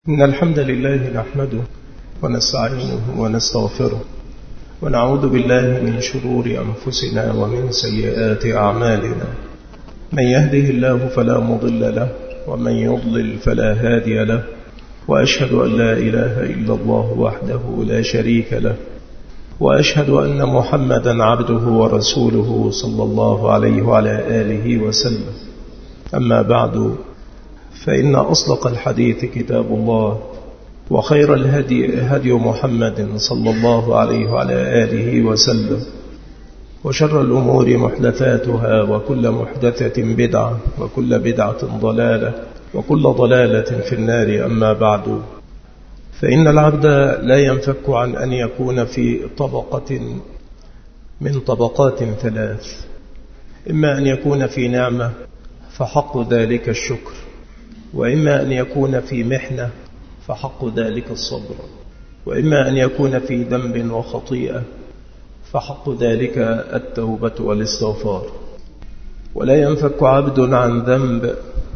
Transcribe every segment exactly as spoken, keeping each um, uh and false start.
إن الحمد لله نحمده ونستعينه ونستغفره ونعوذ بالله من شرور أنفسنا ومن سيئات أعمالنا. من يهده الله فلا مضل له ومن يضلل فلا هادي له، وأشهد أن لا إله إلا الله وحده لا شريك له، وأشهد أن محمدا عبده ورسوله صلى الله عليه وعلى آله وسلم. أما بعد، فإن أصدق الحديث كتاب الله، وخير الهدي هدي محمد صلى الله عليه وعلى آله وسلم، وشر الأمور محدثاتها، وكل محدثة بدعة، وكل بدعة ضلالة، وكل ضلالة في النار. أما بعد، فإن العبد لا ينفك عن أن يكون في طبقة من طبقات ثلاث: إما أن يكون في نعمة فحق ذلك الشكر، وإما أن يكون في محنة فحق ذلك الصبر، وإما أن يكون في ذنب وخطيئة فحق ذلك التوبة والاستغفار. ولا ينفك عبد عن ذنب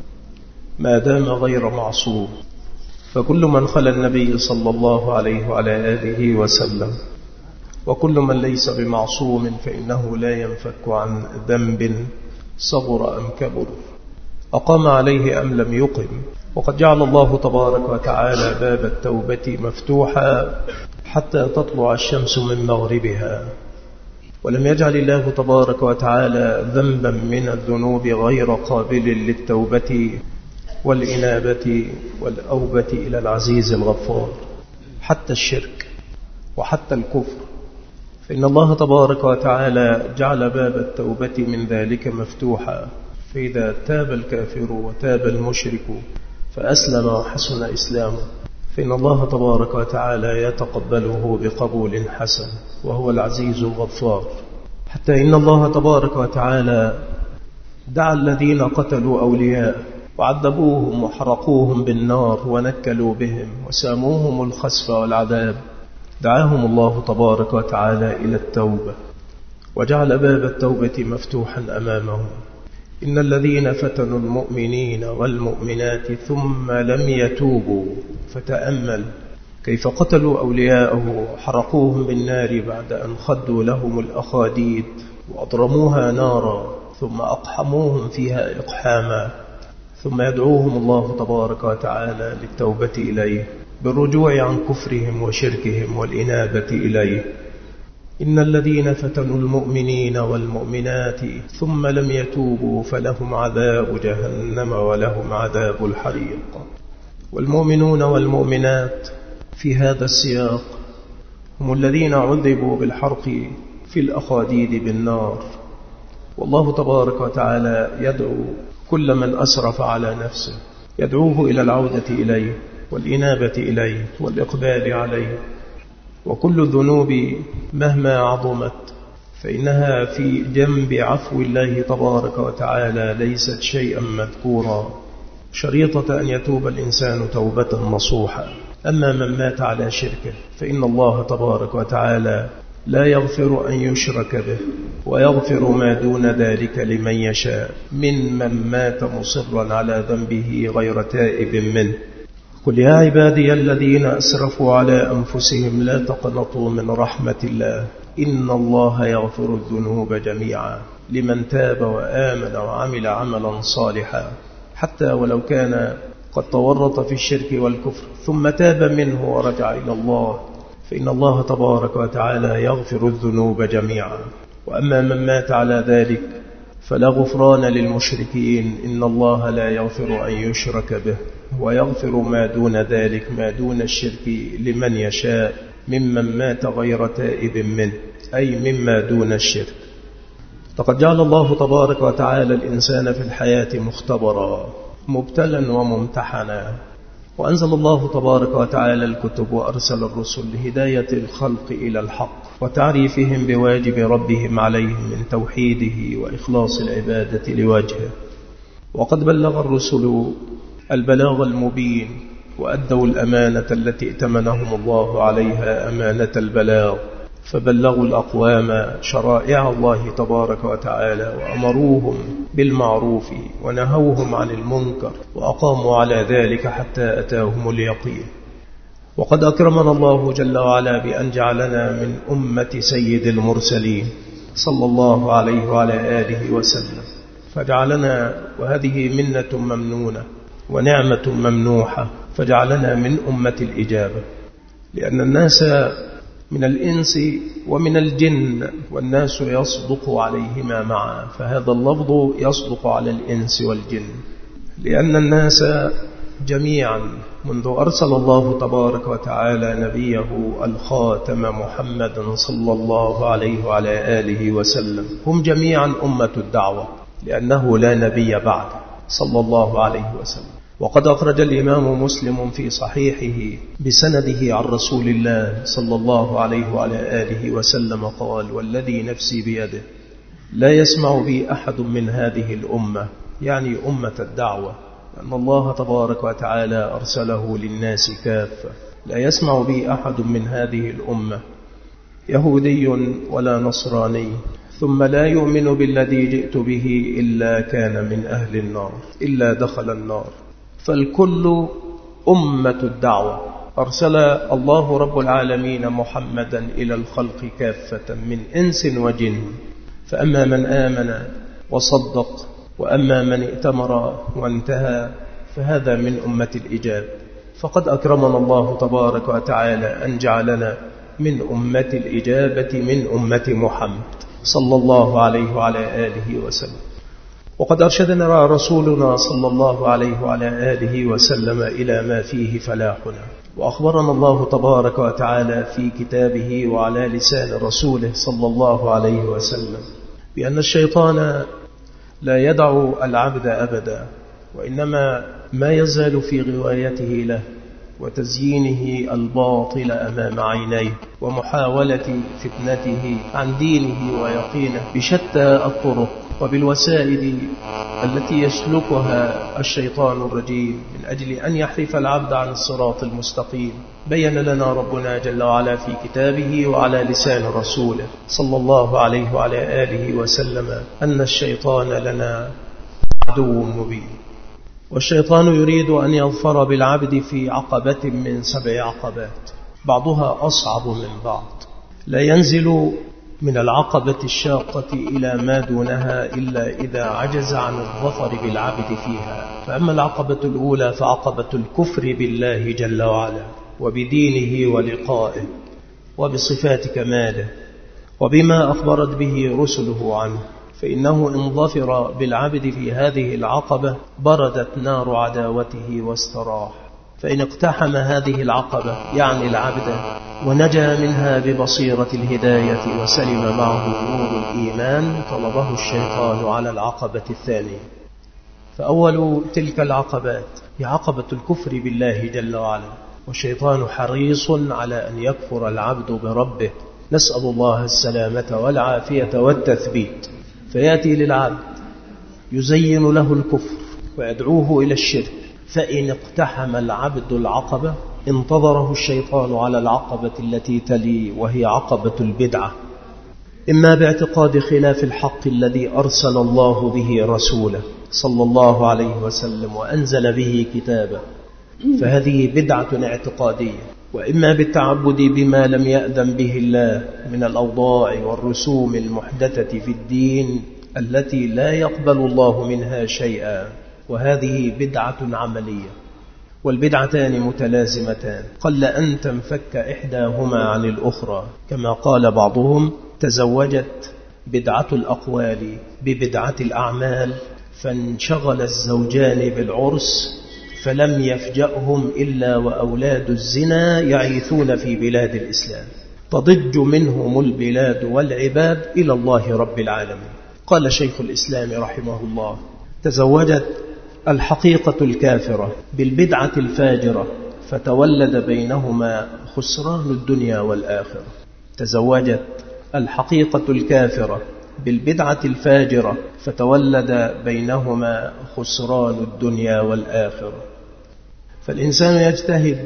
ما دام غير معصوم، فكل من خلا النبي صلى الله عليه وعلى آله وسلم، وكل من ليس بمعصوم فإنه لا ينفك عن ذنب صغر أم كبر، أقام عليه أم لم يقم. وقد جعل الله تبارك وتعالى باب التوبة مفتوحا حتى تطلع الشمس من مغربها، ولم يجعل الله تبارك وتعالى ذنبا من الذنوب غير قابل للتوبة والإنابة والأوبة إلى العزيز الغفار، حتى الشرك وحتى الكفر، فإن الله تبارك وتعالى جعل باب التوبة من ذلك مفتوحا. فإذا تاب الكافر وتاب المشرك فأسلم وحسن إسلامه، فإن الله تبارك وتعالى يتقبله بقبول حسن، وهو العزيز الغفار. حتى إن الله تبارك وتعالى دعا الذين قتلوا أولياء وعذبوهم وحرقوهم بالنار ونكلوا بهم وساموهم الخسف والعذاب، دعاهم الله تبارك وتعالى إلى التوبة، وجعل باب التوبة مفتوحا أمامهم. إن الذين فتنوا المؤمنين والمؤمنات ثم لم يتوبوا، فتأمل كيف قتلوا أولياءه وحرقوهم بالنار بعد أن خدوا لهم الأخاديد وأضرموها نارا، ثم أقحموهم فيها إقحاما، ثم يدعوهم الله تبارك وتعالى للتوبة إليه بالرجوع عن كفرهم وشركهم والإنابة إليه. إن الذين فتنوا المؤمنين والمؤمنات ثم لم يتوبوا فلهم عذاب جهنم ولهم عذاب الحريق. والمؤمنون والمؤمنات في هذا السياق هم الذين عذبوا بالحرق في الأخاديد بالنار، والله تبارك وتعالى يدعو كل من أسرف على نفسه، يدعوه إلى العودة إليه والإنابة إليه والإقبال عليه. وكل الذنوب مهما عظمت فإنها في جنب عفو الله تبارك وتعالى ليست شيئا مذكورا، شريطة أن يتوب الإنسان توبة نصوحا. أما من مات على شركه فإن الله تبارك وتعالى لا يغفر أن يشرك به، ويغفر ما دون ذلك لمن يشاء من من مات مصرا على ذنبه غير تائب منه. قل يا عبادي الذين أسرفوا على أنفسهم لا تقنطوا من رحمة الله إن الله يغفر الذنوب جميعا لمن تاب وآمن وعمل عملا صالحا، حتى ولو كان قد تورط في الشرك والكفر ثم تاب منه ورجع إلى الله، فإن الله تبارك وتعالى يغفر الذنوب جميعا. وأما من مات على ذلك فلا غفران للمشركين، إن الله لا يغفر أن يشرك به، ويغفر ما دون ذلك ما دون الشرك لمن يشاء ممن مات غير تائب منه، أي مما دون الشرك. فقد جعل الله تبارك وتعالى الإنسان في الحياة مختبرا مبتلا وممتحنا، وأنزل الله تبارك وتعالى الكتب وأرسل الرسل لهداية الخلق إلى الحق وتعريفهم بواجب ربهم عليهم من توحيده وإخلاص العبادة لوجهه. وقد بلغ الرسل البلاغ المبين وأدوا الأمانة التي ائتمنهم الله عليها أمانة البلاغ، فبلغوا الأقوام شرائع الله تبارك وتعالى وأمروهم بالمعروف ونهوهم عن المنكر وأقاموا على ذلك حتى أتاهم اليقين. وقد أكرمنا الله جل وعلا بأن جعلنا من أمة سيد المرسلين صلى الله عليه وعلى آله وسلم، فجعلنا، وهذه منة ممنونة ونعمة ممنوحة، فجعلنا من أمة الإجابة، لأن الناس من الإنس ومن الجن، والناس يصدق عليهما معا، فهذا اللفظ يصدق على الإنس والجن، لأن الناس جميعا منذ أرسل الله تبارك وتعالى نبيه الخاتم محمد صلى الله عليه وعلى آله وسلم هم جميعا أمة الدعوة، لأنه لا نبي بعد صلى الله عليه وسلم. وقد أخرج الإمام مسلم في صحيحه بسنده عن رسول الله صلى الله عليه وعلى آله وسلم قال: والذي نفسي بيده لا يسمع بي أحد من هذه الأمة، يعني أمة الدعوة، أن الله تبارك وتعالى أرسله للناس كافة، لا يسمع بي أحد من هذه الأمة يهودي ولا نصراني ثم لا يؤمن بالذي جئت به إلا كان من أهل النار، إلا دخل النار. فالكل أمة الدعوة. أرسل الله رب العالمين محمدا إلى الخلق كافة من إنس وجن، فأما من آمن وصدق وأما من ائتمر وانتهى فهذا من أمة الإجابة. فقد أكرمنا الله تبارك وتعالى أن جعلنا من أمة الإجابة من أمة محمد صلى الله عليه وعلى آله وسلم. وقد أرشدنا رسولنا صلى الله عليه وعلى آله وسلم إلى ما فيه فلاحنا، وأخبرنا الله تبارك وتعالى في كتابه وعلى لسان رسوله صلى الله عليه وسلم بأن الشيطان لا يدع العبد أبدا، وإنما ما يزال في غوايته له وتزيينه الباطل أمام عينيه ومحاولة فتنته عن دينه ويقينه بشتى الطرق وبالوسائل التي يسلكها الشيطان الرجيم من أجل أن يحرف العبد عن الصراط المستقيم. بين لنا ربنا جل وعلا في كتابه وعلى لسان رسوله صلى الله عليه وعلى آله وسلم أن الشيطان لنا عدو مبين، والشيطان يريد أن يظفر بالعبد في عقبة من سبع عقبات بعضها أصعب من بعض، لا ينزل من العقبة الشاقة إلى ما دونها إلا إذا عجز عن الظفر بالعبد فيها. فأما العقبة الأولى فعقبة الكفر بالله جل وعلا وبدينه ولقائه وبصفات كماله وبما أخبرت به رسله عنه، فإنه إن ظفر بالعبد في هذه العقبة بردت نار عداوته واستراح. فإن اقتحم هذه العقبة يعني العبد ونجا منها ببصيرة الهداية وسلم معه نور الإيمان طلبه الشيطان على العقبة الثانية. فأول تلك العقبات هي عقبة الكفر بالله جل وعلا، والشيطان حريص على أن يكفر العبد بربه، نسأل الله السلامة والعافية والتثبيت. فيأتي للعبد يزين له الكفر ويدعوه إلى الشرك، فإن اقتحم العبد العقبة انتظره الشيطان على العقبة التي تلي وهي عقبة البدعة، إما باعتقاد خلاف الحق الذي أرسل الله به رسوله صلى الله عليه وسلم وأنزل به كتابه، فهذه بدعة اعتقادية، وإما بالتعبد بما لم يأذن به الله من الأوضاع والرسوم المحدثة في الدين التي لا يقبل الله منها شيئا، وهذه بدعة عملية. والبدعتان متلازمتان قل أن تنفك إحداهما عن الأخرى، كما قال بعضهم: تزوجت بدعة الأقوال ببدعة الأعمال فانشغل الزوجان بالعرس فلم يفجأهم إلا وأولاد الزنا يعيثون في بلاد الإسلام، تضج منهم البلاد والعباد إلى الله رب العالمين. قال شيخ الإسلام رحمه الله: تزوجت الحقيقة الكافرة بالبدعة الفاجرة فتولد بينهما خسران الدنيا والآخرة. تزوجت الحقيقة الكافرة بالبدعة الفاجرة فتولد بينهما خسران الدنيا والآخرة. فالإنسان يجتهد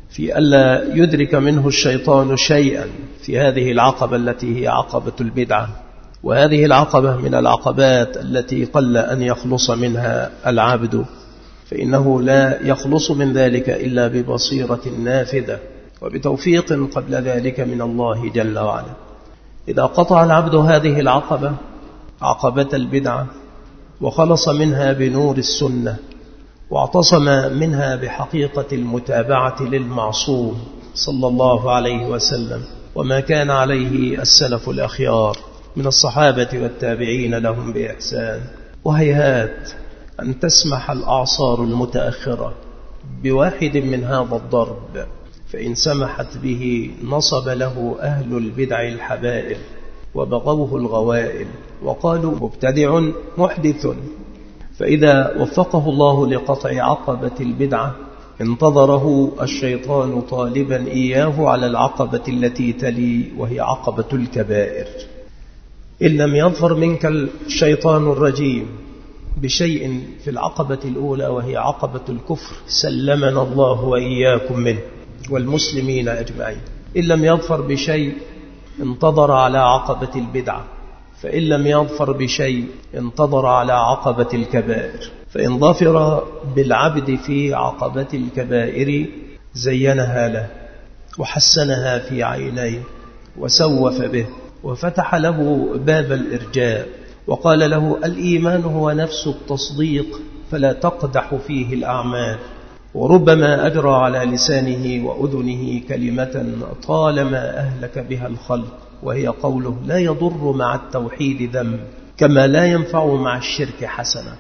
في ألا يدرك منه الشيطان شيئا في هذه العقبة التي هي عقبة البدعة. وهذه العقبة من العقبات التي قل أن يخلص منها العبد، فإنه لا يخلص من ذلك إلا ببصيرة نافذة وبتوفيق قبل ذلك من الله جل وعلا. إذا قطع العبد هذه العقبة، عقبة البدعة، وخلص منها بنور السنة، واعتصم منها بحقيقة المتابعة للمعصوم صلى الله عليه وسلم وما كان عليه السلف الأخيار من الصحابة والتابعين لهم بإحسان، وهيهات أن تسمح الأعصار المتأخرة بواحد من هذا الضرب، فإن سمحت به نصب له أهل البدع الحبائل وبغوه الغوائل وقالوا مبتدع محدث. فإذا وفقه الله لقطع عقبة البدعة انتظره الشيطان طالبا إياه على العقبة التي تلي وهي عقبة الكبائر. إن لم يظفر منك الشيطان الرجيم بشيء في العقبة الأولى وهي عقبة الكفر، سلمنا الله وإياكم منه والمسلمين أجمعين. إن لم يظفر بشيء انتظر على عقبة البدعة، فإن لم يظفر بشيء انتظر على عقبة الكبائر. فإن ظفر بالعبد في عقبة الكبائر زينها له وحسنها في عينيه وسوف به وفتح له باب الإرجاء وقال له الإيمان هو نفس التصديق فلا تقدح فيه الأعمال. وربما أجرى على لسانه وأذنه كلمة طالما أهلك بها الخلق، وهي قوله لا يضر مع التوحيد ذنب كما لا ينفع مع الشرك حسنة،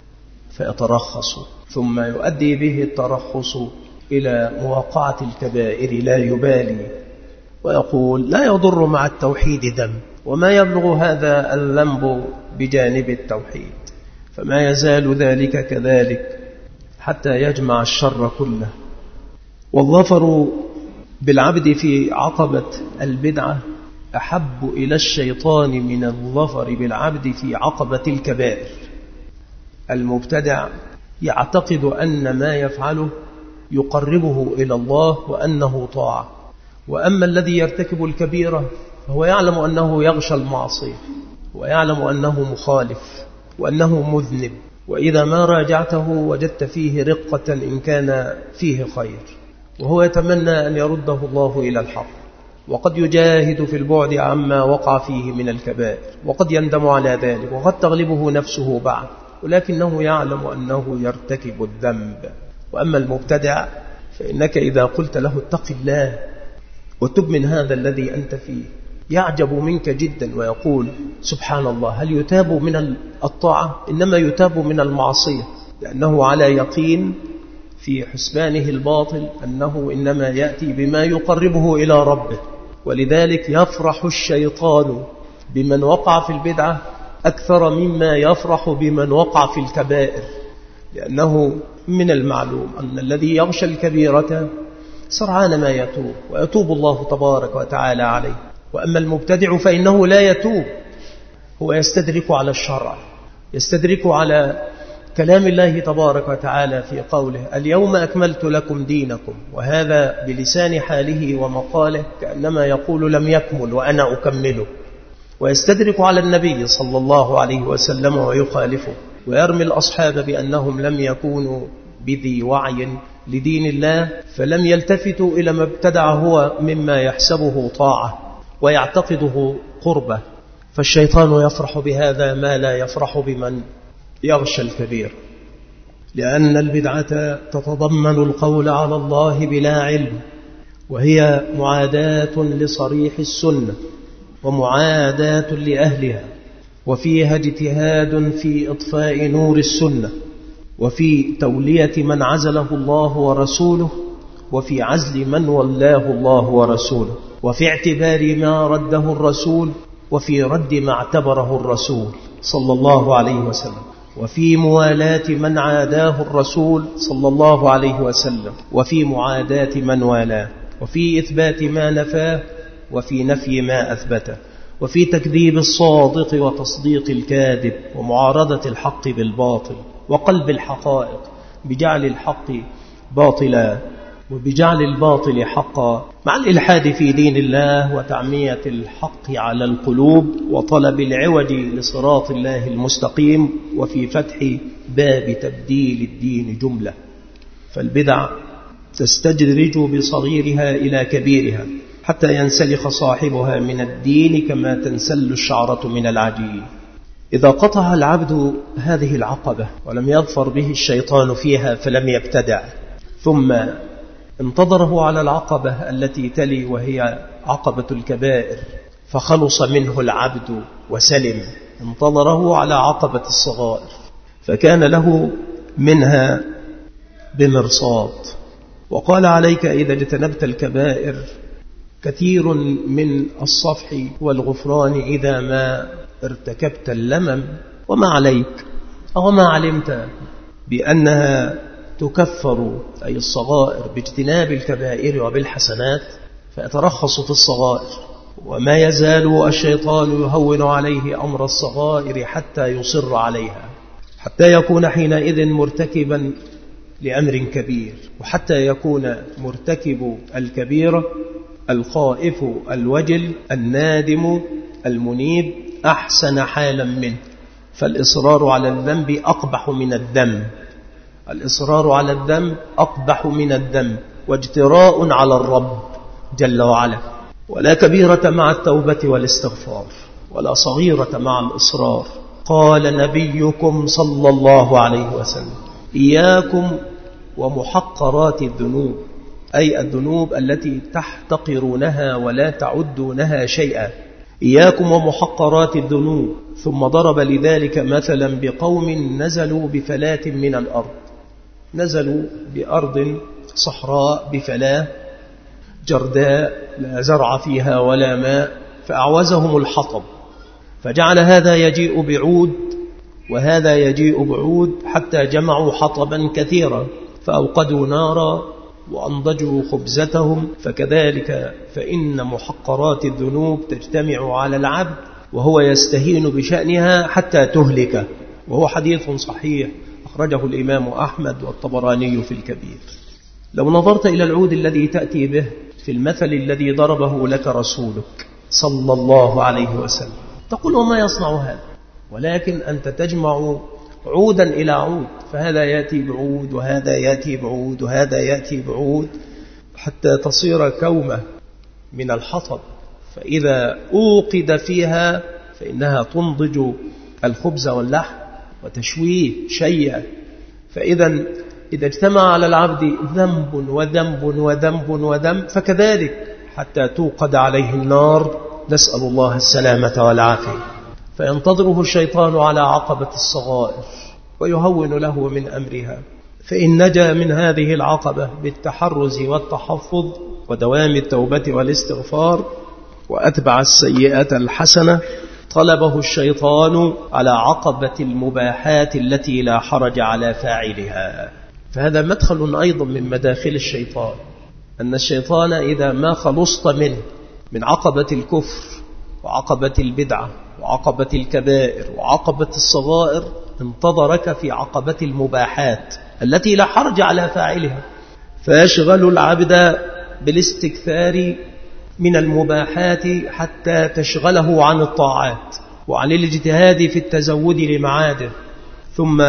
فيترخص ثم يؤدي به الترخص إلى مواقعة الكبائر لا يبالي، ويقول لا يضر مع التوحيد ذنب، وما يبلغ هذا الذنب بجانب التوحيد، فما يزال ذلك كذلك حتى يجمع الشر كله. والظفر بالعبد في عقبة البدعة أحب إلى الشيطان من الظفر بالعبد في عقبة الكبائر. المبتدع يعتقد أن ما يفعله يقربه إلى الله وأنه طاعة، وأما الذي يرتكب الكبيرة فهو يعلم أنه يغشى المعصية ويعلم أنه مخالف وأنه مذنب، وإذا ما راجعته وجدت فيه رقة إن كان فيه خير، وهو يتمنى أن يرده الله إلى الحق، وقد يجاهد في البعد عما وقع فيه من الكبائر، وقد يندم على ذلك، وقد تغلبه نفسه بعد، ولكنه يعلم أنه يرتكب الذنب. وأما المبتدع فإنك إذا قلت له اتق الله وتب من هذا الذي أنت فيه يعجب منك جدا ويقول سبحان الله، هل يتاب من الطاعة؟ إنما يتاب من المعصية، لأنه على يقين في حسبانه الباطل أنه إنما يأتي بما يقربه إلى ربه. ولذلك يفرح الشيطان بمن وقع في البدعة أكثر مما يفرح بمن وقع في الكبائر، لأنه من المعلوم أن الذي يغشى الكبيرة سرعان ما يتوب ويتوب الله تبارك وتعالى عليه. وأما المبتدع فإنه لا يتوب، هو يستدرك على الشرع، يستدرك على كلام الله تبارك وتعالى في قوله اليوم أكملت لكم دينكم، وهذا بلسان حاله ومقاله كأنما يقول لم يكمل وأنا أكمله، ويستدرك على النبي صلى الله عليه وسلم ويخالفه، ويرمي الأصحاب بأنهم لم يكونوا بذي وعي لدين الله فلم يلتفتوا إلى ما ابتدع هو مما يحسبه طاعة ويعتقده قربة. فالشيطان يفرح بهذا ما لا يفرح بمن يغشى الكبير، لأن البدعة تتضمن القول على الله بلا علم، وهي معاداة لصريح السنة ومعاداة لأهلها، وفيها اجتهاد في إطفاء نور السنة، وفي تولية من عزله الله ورسوله، وفي عزل من ولاه الله ورسوله، وفي اعتبار ما رده الرسول، وفي رد ما اعتبره الرسول صلى الله عليه وسلم، وفي موالاة من عاداه الرسول صلى الله عليه وسلم، وفي معاداة من والاه، وفي إثبات ما نفاه، وفي نفي ما أثبته، وفي تكذيب الصادق وتصديق الكاذب، ومعارضة الحق بالباطل، وقلب الحقائق بجعل الحق باطلا، وبجعل الباطل حقا، مع الإلحاد في دين الله وتعمية الحق على القلوب وطلب العوج لصراط الله المستقيم، وفي فتح باب تبديل الدين جملة. فالبدع تستدرج بصغيرها إلى كبيرها حتى ينسلخ صاحبها من الدين كما تنسل الشعرة من العجين. إذا قطع العبد هذه العقبة ولم يظفر به الشيطان فيها فلم يبتدع، ثم انتظره على العقبة التي تلي وهي عقبة الكبائر فخلص منه العبد وسلم، انتظره على عقبة الصغائر فكان له منها بمرصاد. وقال عليك إذا اجتنبت الكبائر كثير من الصفح والغفران إذا ما ارتكبت اللمم. وما عليك أو ما علمت بأنها تكفر أي الصغائر باجتناب الكبائر وبالحسنات، فيترخص في الصغائر، وما يزال الشيطان يهون عليه أمر الصغائر حتى يصر عليها، حتى يكون حينئذ مرتكبا لأمر كبير، وحتى يكون مرتكب الكبيرة الخائف الوجل النادم المنيب أحسن حالا منه. فالإصرار على الذنب أقبح من الذنب، الإصرار على الذنب أقبح من الذنب، واجتراء على الرب جل وعلا. ولا كبيرة مع التوبة والاستغفار، ولا صغيرة مع الإصرار. قال نبيكم صلى الله عليه وسلم إياكم ومحقرات الذنوب، أي الذنوب التي تحتقرونها ولا تعدونها شيئا، إياكم ومحقرات الذنوب. ثم ضرب لذلك مثلا بقوم نزلوا بفلاة من الأرض، نزلوا بأرض صحراء بفلاة جرداء لا زرع فيها ولا ماء، فأعوزهم الحطب، فجعل هذا يجيء بعود وهذا يجيء بعود حتى جمعوا حطبا كثيرا، فأوقدوا نارا وأنضجوا خبزتهم. فكذلك فإن محقرات الذنوب تجتمع على العبد وهو يستهين بشأنها حتى تهلك، وهو حديث صحيح أخرجه الإمام أحمد والطبراني في الكبير. لو نظرت إلى العود الذي تأتي به في المثل الذي ضربه لك رسولك صلى الله عليه وسلم تقول وما يصنع هذا، ولكن أنت تجمع عودا إلى عود، فهذا يأتي بعود وهذا يأتي بعود وهذا يأتي بعود حتى تصير كومة من الحطب، فإذا أوقد فيها فإنها تنضج الخبز واللحم وتشويه شيئا. فإذا إذا اجتمع على العبد ذنب وذنب وذنب وذنب فكذلك حتى توقد عليه النار، نسأل الله السلامة والعافية. فينتظره الشيطان على عقبة الصغائر ويهون له من أمرها، فإن نجا من هذه العقبة بالتحرز والتحفظ ودوام التوبة والاستغفار وأتبع السيئة الحسنة، طلبه الشيطان على عقبة المباحات التي لا حرج على فاعلها. فهذا مدخل أيضا من مداخل الشيطان، أن الشيطان إذا ما خلصت منه من عقبة الكفر وعقبة البدعة وعقبة الكبائر وعقبة الصغائر انتظرك في عقبة المباحات التي لا حرج على فاعلها، فيشغل العبد بالاستكثار من المباحات حتى تشغله عن الطاعات وعن الاجتهاد في التزود لمعاده، ثم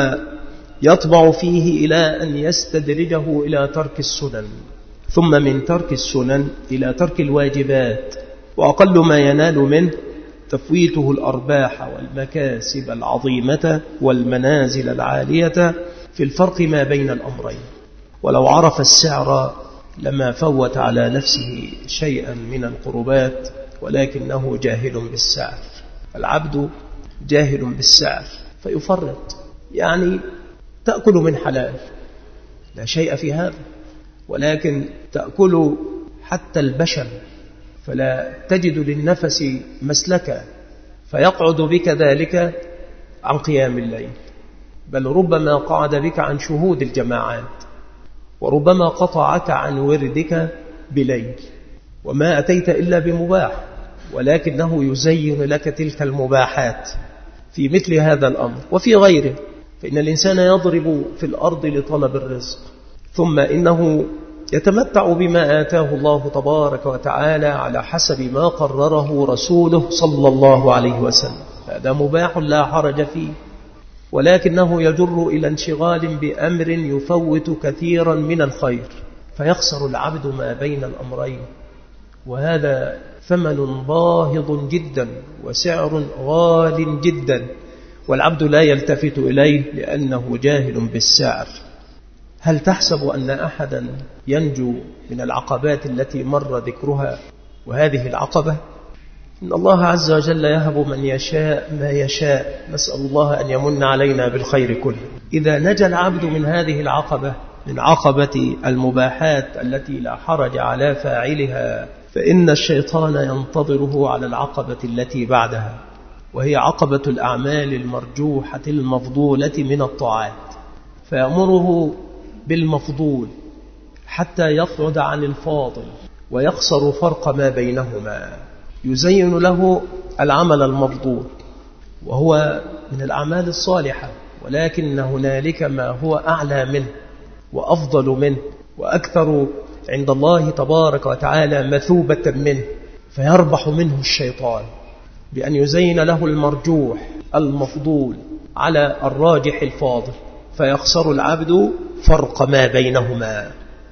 يطبع فيه إلى أن يستدرجه إلى ترك السنن، ثم من ترك السنن إلى ترك الواجبات، وأقل ما ينال منه تفويته الأرباح والمكاسب العظيمة والمنازل العالية في الفرق ما بين الأمرين. ولو عرف السعر لما فوت على نفسه شيئا من القربات، ولكنه جاهل بالسعر. العبد جاهل بالسعر فيفرط، يعني تأكل من حلال لا شيء في هذا، ولكن تأكل حتى البشر فلا تجد للنفس مسلكا، فيقعد بك ذلك عن قيام الليل، بل ربما قعد بك عن شهود الجماعات، وربما قطعك عن وردك بليل، وما أتيت إلا بمباح، ولكنه يزين لك تلك المباحات في مثل هذا الأمر وفي غيره. فإن الإنسان يضرب في الأرض لطلب الرزق، ثم إنه يتمتع بما آتاه الله تبارك وتعالى على حسب ما قرره رسوله صلى الله عليه وسلم، هذا مباح لا حرج فيه، ولكنه يجر إلى انشغال بأمر يفوت كثيرا من الخير، فيخسر العبد ما بين الأمرين، وهذا ثمن باهظ جدا وسعر غال جدا، والعبد لا يلتفت إليه لأنه جاهل بالسعر. هل تحسب أن أحدا ينجو من العقبات التي مر ذكرها؟ وهذه العقبة إن الله عز وجل يهب من يشاء ما يشاء، نسأل الله أن يمن علينا بالخير كله. إذا نجا العبد من هذه العقبة، من عقبة المباحات التي لا حرج على فاعلها، فإن الشيطان ينتظره على العقبة التي بعدها، وهي عقبة الأعمال المرجوحة المفضولة من الطاعات، فيأمره بالمفضول حتى يقعد عن الفاضل ويخسر فرق ما بينهما. يزين له العمل المفضول وهو من الأعمال الصالحة، ولكن هنالك ما هو أعلى منه وأفضل منه وأكثر عند الله تبارك وتعالى مثوبة منه، فيربح منه الشيطان بأن يزين له المرجوح المفضول على الراجح الفاضل، فيخسر العبد فرق ما بينهما.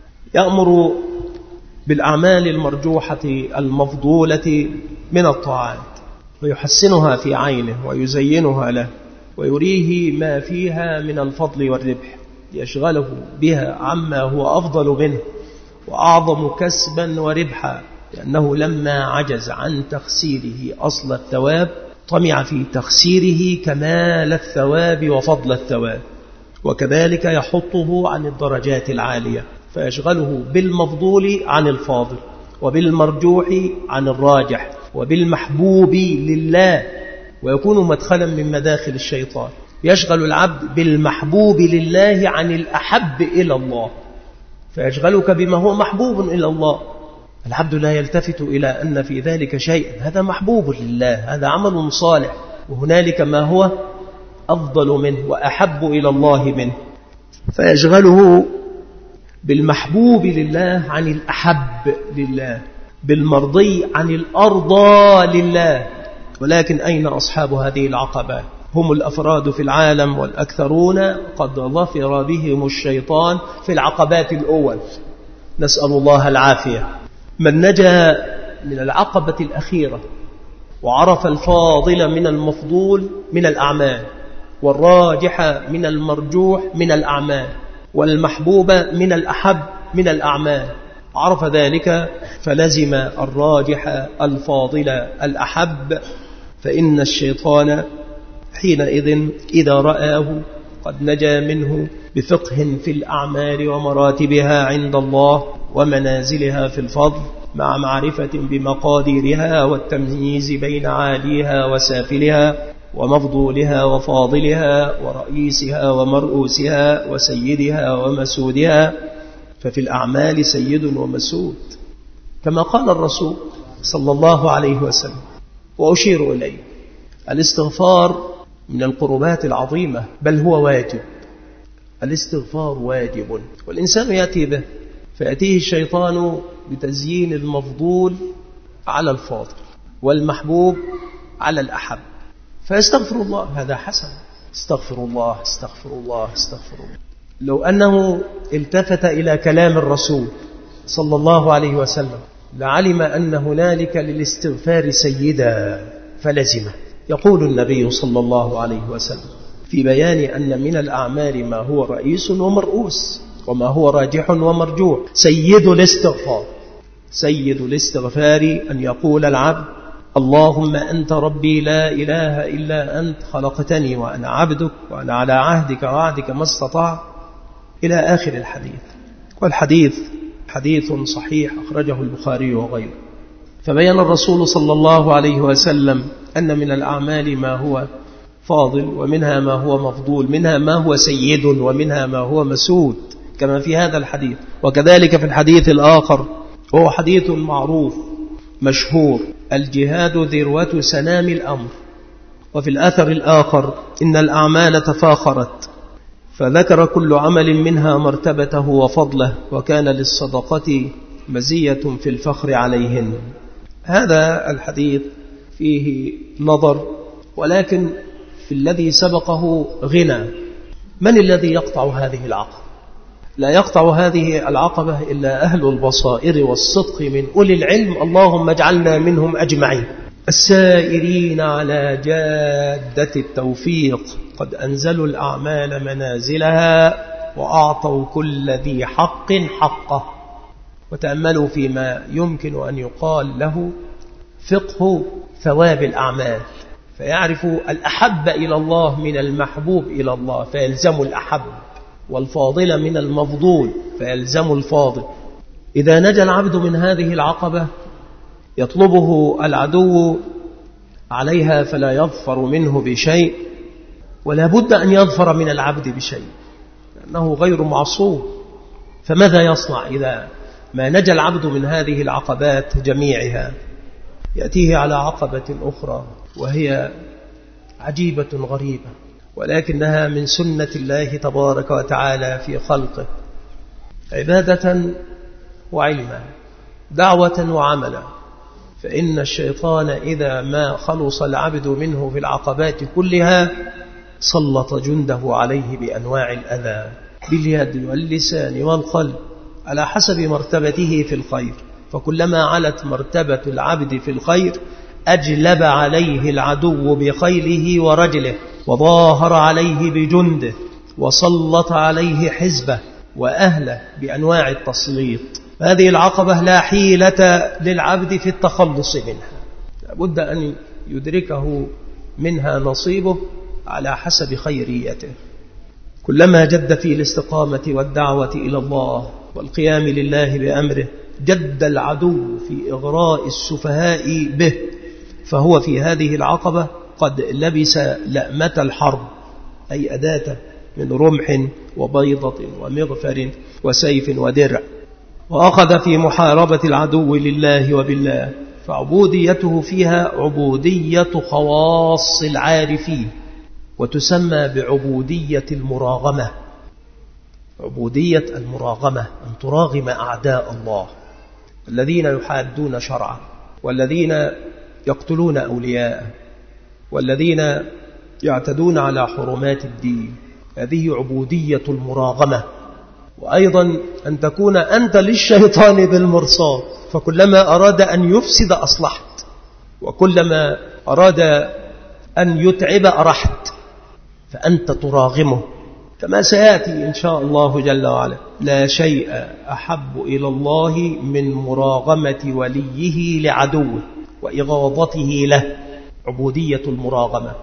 يأمر بالأعمال المرجوحة المفضولة من الطاعات ويحسنها في عينه ويزينها له ويريه ما فيها من الفضل والربح، يشغله بها عما هو أفضل منه وأعظم كسبا وربحا، لأنه لما عجز عن تخسيره أصل الثواب طمع في تخسيره كمال الثواب وفضل الثواب، وكذلك يحطه عن الدرجات العالية، فيشغله بالمفضول عن الفاضل، وبالمرجوح عن الراجح، وبالمحبوب لله، ويكون مدخلا من مداخل الشيطان. يشغل العبد بالمحبوب لله عن الأحب إلى الله، فيشغلك بما هو محبوب إلى الله. العبد لا يلتفت إلى أن في ذلك شيئا، هذا محبوب لله، هذا عمل صالح، وهنالك ما هو أفضل منه وأحب إلى الله منه، فيشغله بالمحبوب لله عن الأحب لله، بالمرضي عن الأرضى لله. ولكن أين أصحاب هذه العقبة؟ هم الأفراد في العالم، والأكثرون قد ظفر بهم الشيطان في العقبات الأول، نسأل الله العافية. من نجا من العقبة الأخيرة وعرف الفاضل من المفضول من الأعمال، والراجح من المرجوح من الأعمال، والمحبوب من الأحب من الأعمال، عرف ذلك فلزم الراجح الفاضل الأحب، فإن الشيطان حينئذ إذا رآه قد نجا منه بفقه في الأعمال ومراتبها عند الله ومنازلها في الفضل، مع معرفة بمقاديرها والتمييز بين عاليها وسافلها ومفضولها وفاضلها ورئيسها ومرؤوسها وسيدها ومسودها، ففي الأعمال سيد ومسود كما قال الرسول صلى الله عليه وسلم. وأشير إليه الاستغفار من القربات العظيمة، بل هو واجب. الاستغفار واجب، والإنسان يأتي به، فيأتيه الشيطان بتزيين المفضول على الفاضل والمحبوب على الأحب، فيستغفر الله، هذا حسن، استغفر الله استغفر الله استغفر الله. لو أنه التفت إلى كلام الرسول صلى الله عليه وسلم لعلم أن هنالك للاستغفار سيدا فلزمه. يقول النبي صلى الله عليه وسلم في بيان أن من الأعمال ما هو رئيس ومرؤوس وما هو راجح ومرجوح. سيد الاستغفار، سيد الاستغفار أن يقول العبد: اللهم أنت ربي لا إله إلا أنت، خلقتني وأنا عبدك وأنا على عهدك ووعدك ما استطعت، إلى آخر الحديث. والحديث حديث صحيح أخرجه البخاري وغيره. فبين الرسول صلى الله عليه وسلم أن من الأعمال ما هو فاضل، ومنها ما هو مفضول، منها ما هو سيد، ومنها ما هو مسود، كما في هذا الحديث. وكذلك في الحديث الآخر، وهو حديث معروف مشهور: الجهاد ذروة سنام الأمر. وفي الأثر الآخر: إن الأعمال تفاخرت فذكر كل عمل منها مرتبته وفضله، وكان للصدقة مزية في الفخر عليهن. هذا الحديث فيه نظر، ولكن في الذي سبقه غنى. من الذي يقطع هذه العقبة؟ لا يقطع هذه العقبة إلا أهل البصائر والصدق من أولي العلم، اللهم اجعلنا منهم أجمعين، السائرين على جادة التوفيق، قد أنزلوا الأعمال منازلها وأعطوا كل ذي حق حقه. وتأملوا فيما يمكن أن يقال له فقه ثواب الأعمال، فيعرف الأحب إلى الله من المحبوب إلى الله فيلزم الأحب، والفاضل من المفضول فيلزم الفاضل. إذا نجا العبد من هذه العقبة يطلبه العدو عليها فلا يظفر منه بشيء، ولا بد أن يظفر من العبد بشيء لأنه غير معصوم. فماذا يصنع إذا ما نجا العبد من هذه العقبات جميعها؟ يأتيه على عقبة أخرى وهي عجيبة غريبة، ولكنها من سنة الله تبارك وتعالى في خلقه، عبادة وعلما، دعوة وعملا. فإن الشيطان إذا ما خلص العبد منه في العقبات كلها سلط جنده عليه بأنواع الأذى باليد واللسان والقلب على حسب مرتبته في الخير. فكلما علت مرتبة العبد في الخير أجلب عليه العدو بخيله ورجله، وظاهر عليه بجنده، وسلط عليه حزبه وأهله بأنواع التسليط. هذه العقبة لا حيلة للعبد في التخلص منها، لابد أن يدركه منها نصيبه على حسب خيريته. كلما جد في الاستقامة والدعوة إلى الله والقيام لله بأمره جد العدو في إغراء السفهاء به، فهو في هذه العقبة قد لبس لأمة الحرب، أي أداة من رمح وبيضة ومغفر وسيف ودرع، وأخذ في محاربة العدو لله وبالله. فعبوديته فيها عبودية خواص العارفين، وتسمى بعبودية المراغمة. عبودية المراغمة أن تراغم أعداء الله الذين يحادون شرعه، والذين يقتلون أولياءه، والذين يعتدون على حرمات الدين. هذه عبودية المراغمة. وأيضا أن تكون أنت للشيطان بالمرصاد، فكلما أراد أن يفسد أصلحت، وكلما أراد أن يتعب أرحت، فأنت تراغمه كما سيأتي إن شاء الله جل وعلا. لا شيء أحب إلى الله من مراغمة وليه لعدوه وإغاظته له، عبودية المراغمة.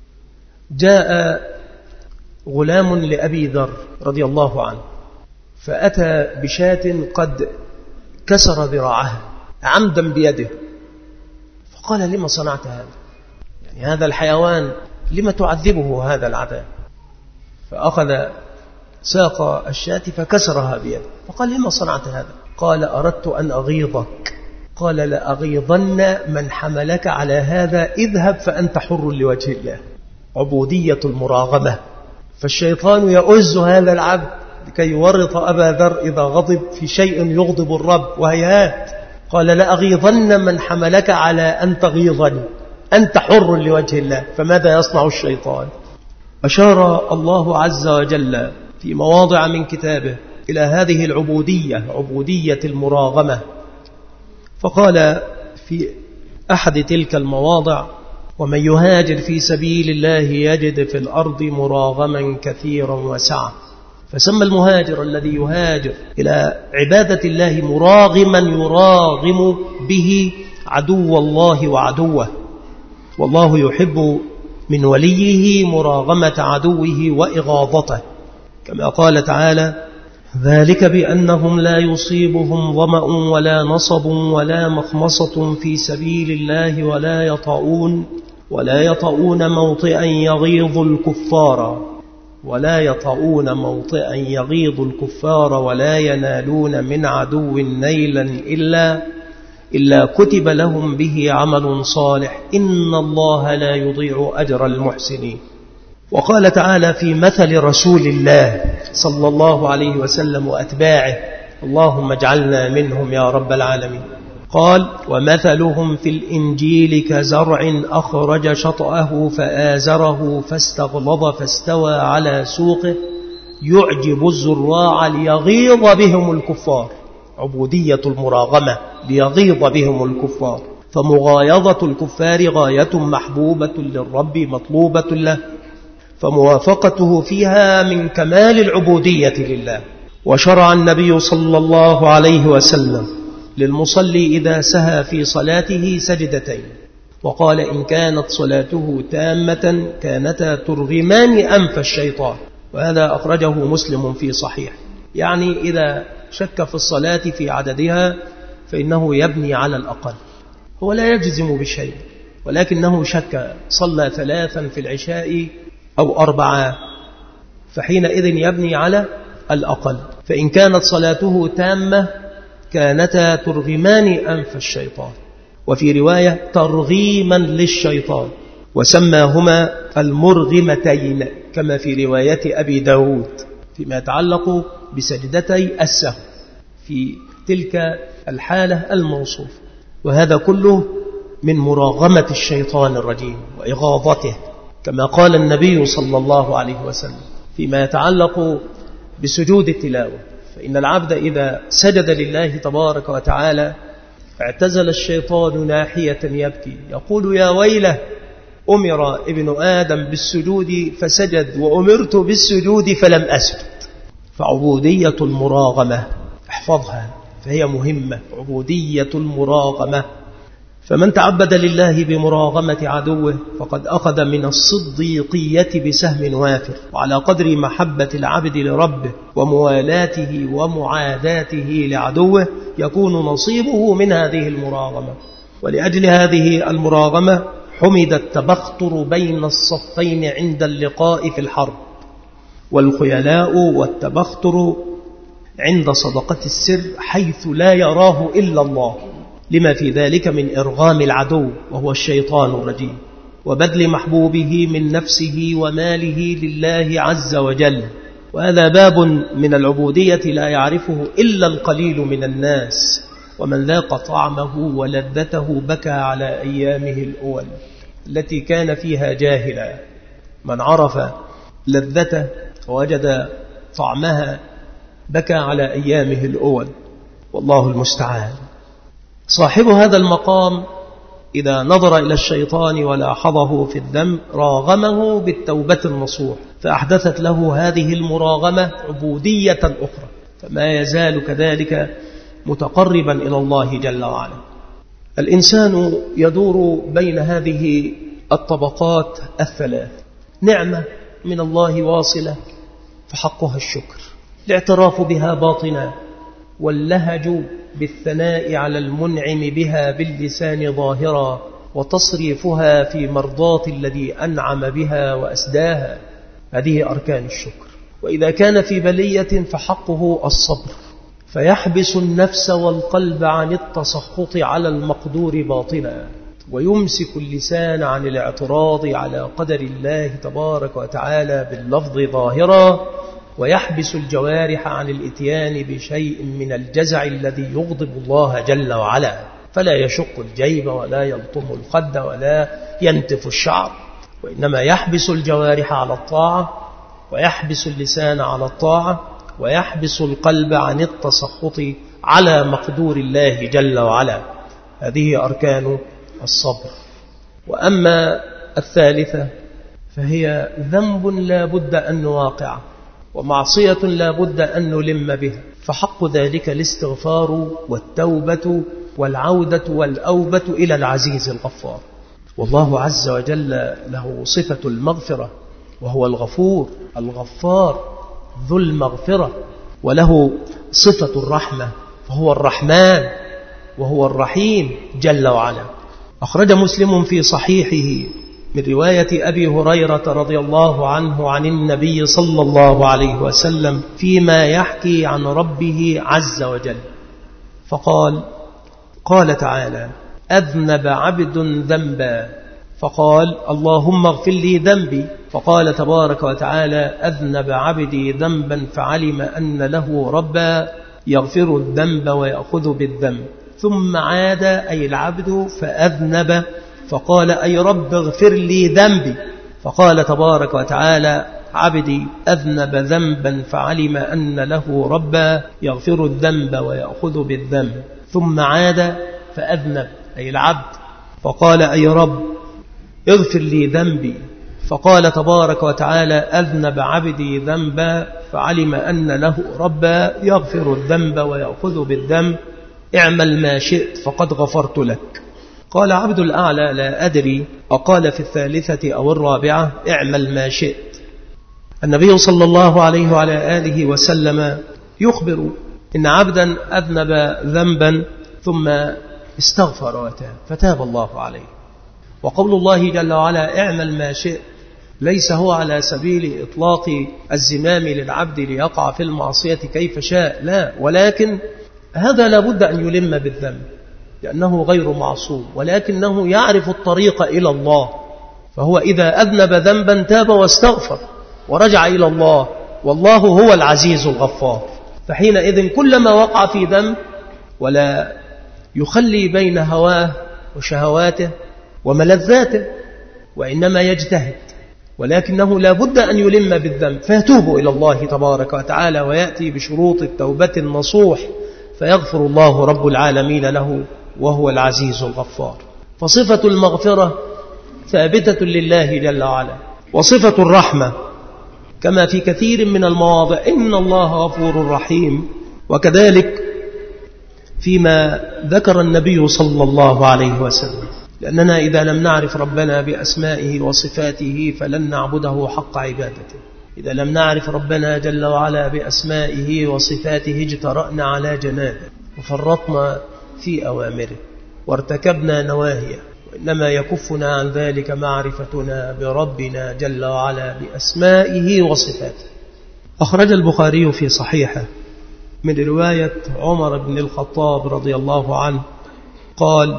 جاء غلام لأبي ذر رضي الله عنه فأتى بشاة قد كسر ذراعها عمدا بيده، فقال: لما صنعت هذا؟ يعني هذا الحيوان لما تعذبه هذا العذاب؟ فأخذ ساق الشاة فكسرها بيده، فقال: لما صنعت هذا؟ قال: أردت أن أغيظك. قال: لأغيظن من حملك على هذا، اذهب فأنت حر لوجه الله. عبودية المراغمة. فالشيطان يؤز هذا العبد لكي يورط أبا ذر إذا غضب في شيء يغضب الرب، وهيهات. قال: لأغيظن من حملك على أن تغيظني، أنت حر لوجه الله. فماذا يصنع الشيطان؟ أشار الله عز وجل في مواضع من كتابه إلى هذه العبودية، عبودية المراغمة، فقال في أحد تلك المواضع: ومن يهاجر في سبيل الله يجد في الأرض مراغما كثيرا وسعة. فسمى المهاجر الذي يهاجر إلى عبادة الله مراغما يراغم به عدو الله وعدوه، والله يحب من وليه مراغمة عدوه وإغاظته، كما قال تعالى: ذلك بأنهم لا يصيبهم ظمأ ولا نصب ولا مخمصة في سبيل الله ولا يطؤون ولا يطؤون موطئا يغيظ الكفار ولا يطؤون موطئا يغيظ الكفار ولا ينالون من عدو نيلا إلا إلا كتب لهم به عمل صالح إن الله لا يضيع أجر المحسنين. وقال تعالى في مثل رسول الله صلى الله عليه وسلم وأتباعه، اللهم اجعلنا منهم يا رب العالمين، قال: ومثلهم في الإنجيل كزرع أخرج شطأه فآزره فاستغلظ فاستوى على سوقه يعجب الزراع ليغيظ بهم الكفار. عبودية المراغمة ليغيظ بهم الكفار، فمغايظة الكفار غاية محبوبة للرب مطلوبة له، فموافقته فيها من كمال العبودية لله. وشرع النبي صلى الله عليه وسلم للمصلي إذا سهى في صلاته سجدتين، وقال: إن كانت صلاته تامة كانتا ترغمان أنف الشيطان، وهذا أخرجه مسلم في صحيح. يعني إذا شك في الصلاة في عددها فإنه يبني على الأقل، هو لا يجزم بشيء، ولكنه شك صلى ثلاثا في العشاء أو أربعة، فحينئذ يبني على الأقل. فإن كانت صلاته تامة كانتا ترغمان أنف الشيطان، وفي رواية ترغيما للشيطان، وسماهما المرغمتين كما في رواية أبي داود فيما يتعلق بسجدتي السهو في تلك الحالة الموصوفة. وهذا كله من مراغمة الشيطان الرجيم وإغاظته، كما قال النبي صلى الله عليه وسلم فيما يتعلق بسجود التلاوة: فإن العبد إذا سجد لله تبارك وتعالى اعتزل الشيطان ناحية يبكي يقول: يا ويله، أمر ابن آدم بالسجود فسجد، وأمرت بالسجود فلم أسجد. فعبودية المراغمة احفظها، فهي مهمة، عبودية المراغمة. فمن تعبد لله بمراغمة عدوه فقد أخذ من الصديقية بسهم وافر، وعلى قدر محبة العبد لربه وموالاته ومعاداته لعدوه يكون نصيبه من هذه المراغمة. ولأجل هذه المراغمة حمد التبختر بين الصفين عند اللقاء في الحرب، والخيلاء والتبختر عند صدقة السر حيث لا يراه إلا الله، لما في ذلك من إرغام العدو وهو الشيطان الرجيم، وبذل محبوبه من نفسه وماله لله عز وجل. وهذا باب من العبودية لا يعرفه إلا القليل من الناس، ومن ذاق طعمه ولذته بكى على أيامه الأول التي كان فيها جاهلا. من عرف لذته ووجد طعمها بكى على أيامه الأول، والله المستعان. صاحب هذا المقام إذا نظر إلى الشيطان ولاحظه في الذنب راغمه بالتوبة النصوح، فأحدثت له هذه المراغمة عبودية أخرى، فما يزال كذلك متقربا إلى الله جل وعلا. الإنسان يدور بين هذه الطبقات الثلاث: نعمة من الله واصلة فحقها الشكر، الاعتراف بها باطنا، واللهج بالثناء على المنعم بها باللسان ظاهرا، وتصريفها في مرضاة الذي أنعم بها وأسداها. هذه أركان الشكر. وإذا كان في بلية فحقه الصبر، فيحبس النفس والقلب عن التسخط على المقدور باطنا، ويمسك اللسان عن الاعتراض على قدر الله تبارك وتعالى باللفظ ظاهرا، ويحبس الجوارح عن الاتيان بشيء من الجزع الذي يغضب الله جل وعلا، فلا يشق الجيب ولا يلطم الخد ولا ينتف الشعر، وإنما يحبس الجوارح على الطاعة، ويحبس اللسان على الطاعة، ويحبس القلب عن التسخط على مقدور الله جل وعلا. هذه أركان الصبر. وأما الثالثة فهي ذنب لا بد أن نواقع، ومعصية لا بد أن نلم بها، فحق ذلك الاستغفار والتوبة والعودة والأوبة إلى العزيز الغفار. والله عز وجل له صفة المغفرة، وهو الغفور الغفار ذو المغفرة، وله صفة الرحمة، فهو الرحمن وهو الرحيم جل وعلا. أخرج مسلم في صحيحه من رواية أبي هريرة رضي الله عنه عن النبي صلى الله عليه وسلم فيما يحكي عن ربه عز وجل، فقال: قال تعالى: أذنب عبد ذنبا فقال: اللهم اغفر لي ذنبي، فقال تبارك وتعالى: أذنب عبدي ذنبا فعلم أن له ربا يغفر الذنب ويأخذ بالذنب، ثم عاد أي العبد فأذنب فقال: أي رب اغفر لي ذنبي. فقال تبارك وتعالى: عبدي أذنب ذنبا فعلم أن له ربا يغفر الذنب ويأخذ بالذنب، ثم عاد فأذنب أي العبد فقال: أي رب اغفر لي ذنبي. فقال تبارك وتعالى: أذنب عبدي ذنبا فعلم أن له ربا يغفر الذنب ويأخذ بالذنب، اعمل ما شئت فقد غفرت لك. قال عبد الأعلى: لا أدري أقال في الثالثة أو الرابعة اعمل ما شئت. النبي صلى الله عليه وعلى آله وسلم يخبر إن عبدا أذنب ذنبا ثم استغفر وتاب فتاب الله عليه. وقول الله جل وعلا: اعمل ما شئت ليس هو على سبيل إطلاق الزمام للعبد ليقع في المعصية كيف شاء، لا، ولكن هذا لابد أن يلم بالذنب لأنه غير معصوم، ولكنه يعرف الطريق إلى الله، فهو إذا أذنب ذنبا تاب واستغفر ورجع إلى الله، والله هو العزيز الغفار. فحينئذ كلما وقع في ذنب ولا يخلي بين هواه وشهواته وملذاته، وإنما يجتهد، ولكنه لا بد أن يلم بالذنب فيتوب إلى الله تبارك وتعالى ويأتي بشروط التوبة النصوح فيغفر الله رب العالمين له وهو العزيز الغفار. فصفة المغفرة ثابتة لله جل وعلا، وصفة الرحمة كما في كثير من المواضع إن الله غفور رحيم، وكذلك فيما ذكر النبي صلى الله عليه وسلم، لأننا إذا لم نعرف ربنا بأسمائه وصفاته فلن نعبده حق عبادته. إذا لم نعرف ربنا جل وعلا بأسمائه وصفاته اجترأنا على جنابه وفرطنا في أوامره وارتكبنا نواهيه، وإنما يكفنا عن ذلك معرفتنا بربنا جل وعلا بأسمائه وصفاته. أخرج البخاري في صحيحه من رواية عمر بن الخطاب رضي الله عنه قال: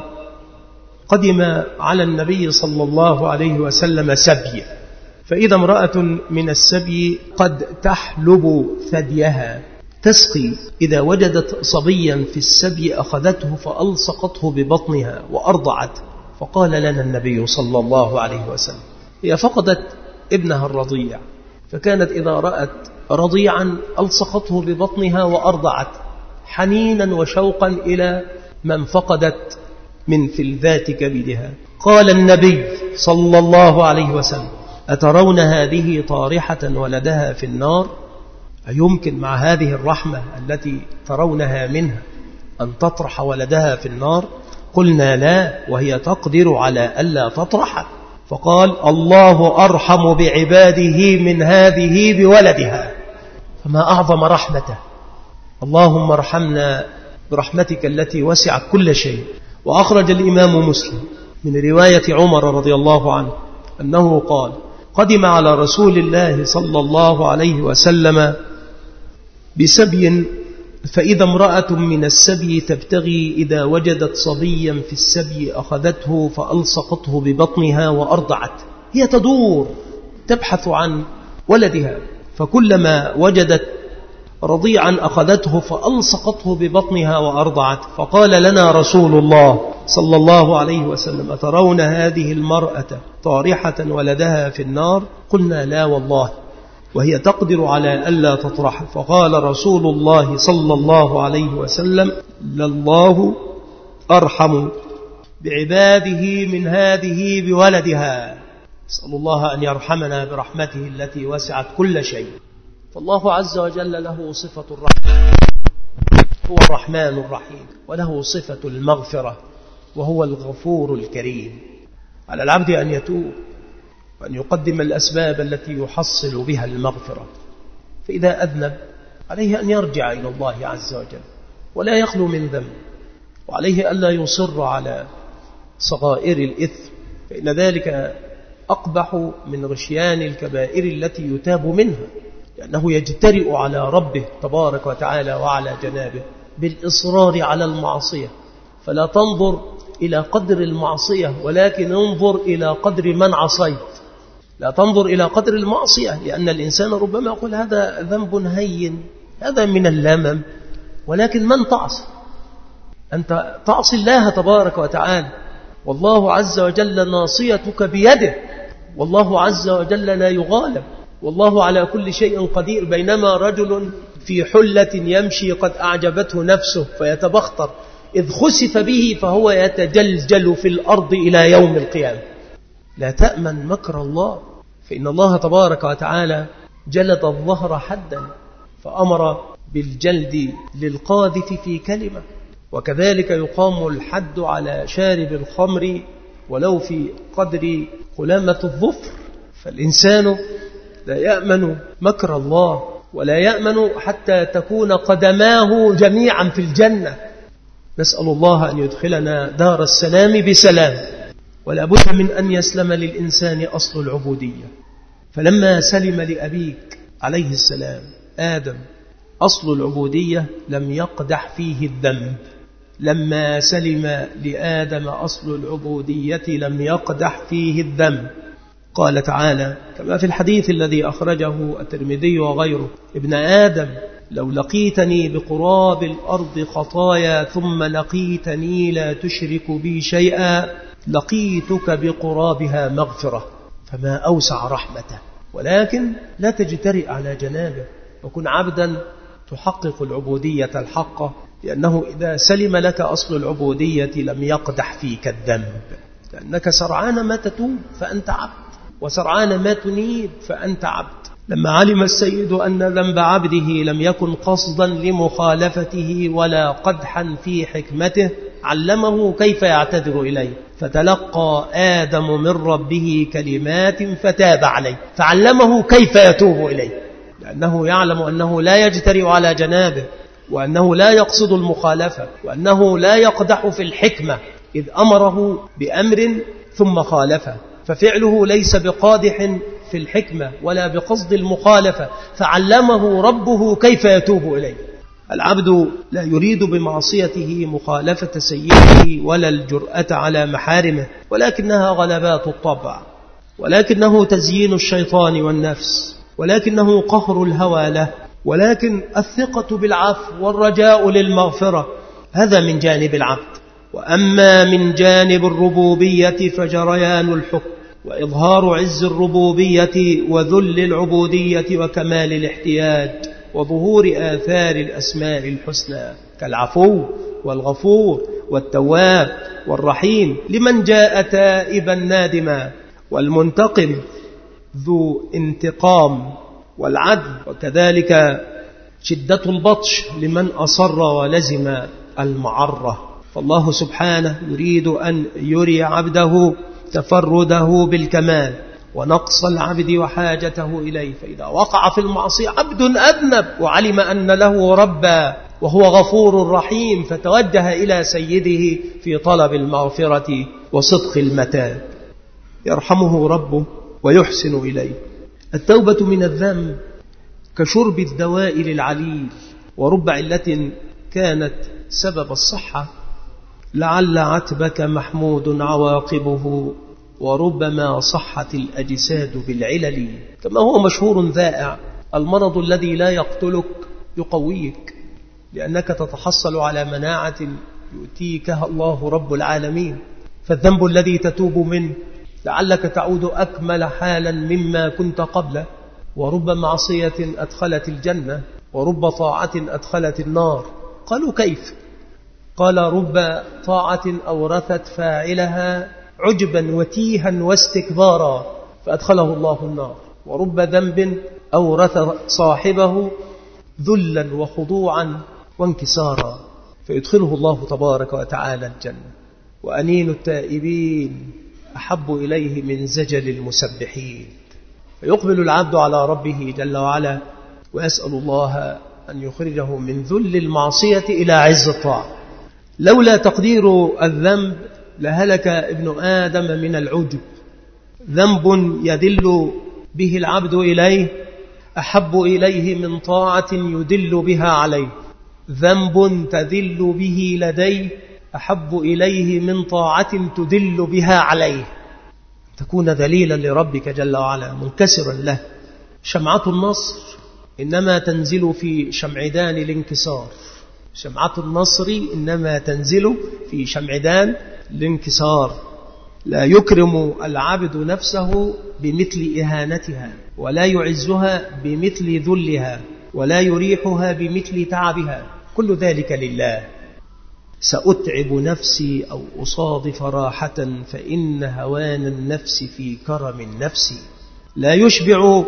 قدم على النبي صلى الله عليه وسلم سبي، فإذا امرأة من السبي قد تحلب ثديها تسقي، إذا وجدت صبيا في السبي أخذته فألصقته ببطنها وأرضعت. فقال لنا النبي صلى الله عليه وسلم: هي فقدت ابنها الرضيع، فكانت إذا رأت رضيعا ألصقته ببطنها وأرضعت حنينا وشوقا إلى من فقدت من فلذات كبدها. قال النبي صلى الله عليه وسلم: أترون هذه طارحة ولدها في النار؟ أيمكن مع هذه الرحمة التي ترونها منها أن تطرح ولدها في النار؟ قلنا لا، وهي تقدر على ألا تطرح. فقال: الله أرحم بعباده من هذه بولدها. فما أعظم رحمته. اللهم ارحمنا برحمتك التي وسعت كل شيء. وأخرج الإمام مسلم من رواية عمر رضي الله عنه أنه قال: قدم على رسول الله صلى الله عليه وسلم بسبي، فإذا امرأة من السبي تبتغي، إذا وجدت صبيا في السبي أخذته فألصقته ببطنها وأرضعت. هي تدور تبحث عن ولدها، فكلما وجدت رضيعا أخذته فألصقته ببطنها وأرضعت. فقال لنا رسول الله صلى الله عليه وسلم: أترون هذه المرأة طارحة ولدها في النار؟ قلنا لا والله، وهي تقدر على ألا تطرح. فقال رسول الله صلى الله عليه وسلم: لله أرحم بعباده من هذه بولدها. نسأل الله أن يرحمنا برحمته التي وسعت كل شيء. فالله عز وجل له صفة الرحمة، هو الرحمن الرحيم، وله صفة المغفرة وهو الغفور الكريم. على العبد أن يتوب وأن يقدم الأسباب التي يحصل بها المغفرة. فإذا أذنب عليه أن يرجع إلى الله عز وجل ولا يخلو من ذنب، وعليه ألا يصر على صغائر الإثم، فإن ذلك أقبح من غشيان الكبائر التي يتاب منها، لأنه يجترئ على ربه تبارك وتعالى وعلى جنابه بالإصرار على المعصية. فلا تنظر إلى قدر المعصية، ولكن انظر إلى قدر من عصيت. لا تنظر إلى قدر المعصية، لأن الإنسان ربما يقول هذا ذنب هين، هذا من اللمم، ولكن من تعصي؟ أنت تعصي الله تبارك وتعالى، والله عز وجل ناصيتك بيده، والله عز وجل لا يغالب، والله على كل شيء قدير. بينما رجل في حلة يمشي قد أعجبته نفسه فيتبختر، إذ خسف به فهو يتجلجل في الأرض إلى يوم القيامة. لا تأمن مكر الله، فإن الله تبارك وتعالى جلد الظهر حدا فأمر بالجلد للقاذف في كلمة، وكذلك يقام الحد على شارب الخمر ولو في قدر قلامة الظفر. فالإنسان لا يأمن مكر الله، ولا يأمن حتى تكون قدماه جميعا في الجنة. نسأل الله أن يدخلنا دار السلام بسلام. ولا بد من أن يسلم للإنسان أصل العبودية. فلما سلم لأبيك عليه السلام آدم أصل العبودية لم يقدح فيه الذنب. لما سلم لآدم أصل العبودية لم يقدح فيه الذنب. قال تعالى كما في الحديث الذي أخرجه الترمذي وغيره: ابن آدم لو لقيتني بقراب الأرض خطايا ثم لقيتني لا تشرك بي شيئا لقيتك بقرابها مغفرة. فما أوسع رحمته. ولكن لا تجترئ على جنابه، وكن عبدا تحقق العبودية الحقة، لأنه إذا سلم لك أصل العبودية لم يقدح فيك الذنب، لأنك سرعان ما تتوب فأنت عبد، وسرعان ما تنيب فأنت عبد. لما علم السيد أن ذنب عبده لم يكن قصدا لمخالفته ولا قدحا في حكمته علمه كيف يعتذر إليه، فتلقى آدم من ربه كلمات فتاب عليه، فعلمه كيف يتوب إليه، لأنه يعلم أنه لا يجترئ على جنابه، وأنه لا يقصد المخالفة، وأنه لا يقدح في الحكمة، إذ أمره بأمر ثم خالفه، ففعله ليس بقادح في الحكمة ولا بقصد المخالفة، فعلمه ربه كيف يتوب إليه. العبد لا يريد بمعصيته مخالفة سيده ولا الجرأة على محارمه، ولكنها غلبات الطبع، ولكنه تزيين الشيطان والنفس، ولكنه قهر الهوى له، ولكن الثقة بالعفو والرجاء للمغفرة، هذا من جانب العبد. وأما من جانب الربوبية فجريان الحكم وإظهار عز الربوبية وذل العبودية وكمال الاحتياج وظهور آثار الأسماء الحسنى كالعفو والغفور والتواب والرحيم لمن جاء تائبا نادما، والمنتقم ذو انتقام والعدل، وكذلك شدة البطش لمن أصر ولزم المعرة. فالله سبحانه يريد أن يري عبده تفرده بالكمال ونقص العبد وحاجته إليه. فإذا وقع في المعصية عبد أذنب وعلم أن له ربا وهو غفور رحيم، فتوجه إلى سيده في طلب المغفرة وصدق المتاب، يرحمه ربه ويحسن إليه. التوبة من الذنب كشرب الدواء للعليل، ورب علة كانت سبب الصحة لعل عتبك محمود عواقبه، وربما صحت الأجساد بالعلل. كما هو مشهور ذائع: المرض الذي لا يقتلك يقويك، لأنك تتحصل على مناعة يؤتيكها الله رب العالمين. فالذنب الذي تتوب منه لعلك تعود أكمل حالا مما كنت قبله، ورب معصية أدخلت الجنة ورب طاعة أدخلت النار. قالوا كيف؟ قال: رب طاعة أورثت فاعلها عجبا وتيها واستكبارا فأدخله الله النار، ورب ذنب أورث صاحبه ذلا وخضوعا وانكسارا فيدخله الله تبارك وتعالى الجنة. وأنين التائبين أحب إليه من زجل المسبحين. فيقبل العبد على ربه جل وعلا ويسأل الله أن يخرجه من ذل المعصية إلى عز الطاعة. لولا تقدير الذنب لهلك ابن آدم من العجب. ذنب يدل به العبد إليه أحب إليه من طاعة يدل بها عليه، ذنب تذل به لديه أحب إليه من طاعة تدل بها عليه. تكون ذليلا لربك جل وعلا منكسرا له. شمعة النصر إنما تنزل في شمعدان الانكسار، شمعة النصر إنما تنزل في شمعدان الانكسار. لا يكرم العبد نفسه بمثل إهانتها، ولا يعزها بمثل ذلها، ولا يريحها بمثل تعبها، كل ذلك لله. سأتعب نفسي أو أصادف راحة فإن هوان النفس في كرم النفس. لا يشبع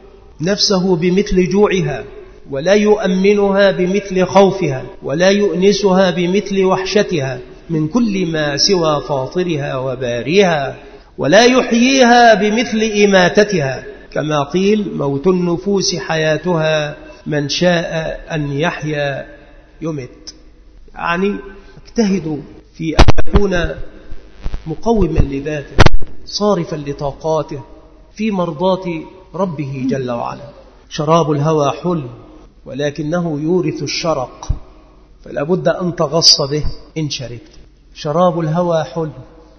نفسه بمثل جوعها، ولا يؤمنها بمثل خوفها، ولا يؤنسها بمثل وحشتها من كل ما سوى فاطرها وباريها، ولا يحييها بمثل إماتتها، كما قيل موت النفوس حياتها من شاء أن يحيا يمت. يعني اجتهد في أن يكون مقوما لذاته صارفا لطاقاته في مرضاة ربه جل وعلا. شراب الهوى حلم ولكنه يورث الشرق، فلا بد أن تغص به إن شربت. شراب الهوى حلم